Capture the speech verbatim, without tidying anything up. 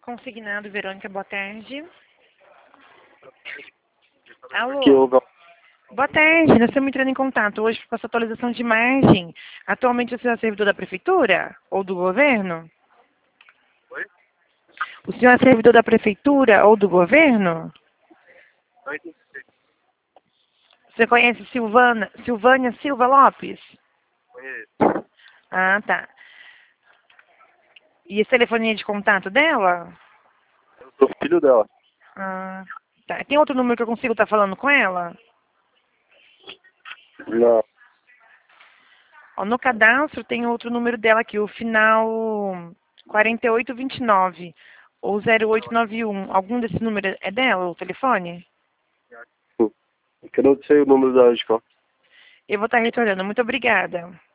Consignado, Verônica, boa tarde. Alô? Que eu... Boa tarde, nós estamos entrando em contato hoje para essa atualização de margem. Atualmente você é servidor da prefeitura ou do governo? Oi? O senhor é servidor da prefeitura ou do governo? Oi? Você conhece Silvana, Silvânia Silva Lopes? Conheço. Ah, tá. E esse telefone é de contato dela? Eu sou filho dela. Ah, tá. Tem outro número que eu consigo estar falando com ela? Não. Ó, no cadastro tem outro número dela aqui, o final quatro oito dois nove ou zero oito nove um. Algum desses números é dela, o telefone? Eu não sei o número da escola. Eu vou estar retornando. Muito obrigada.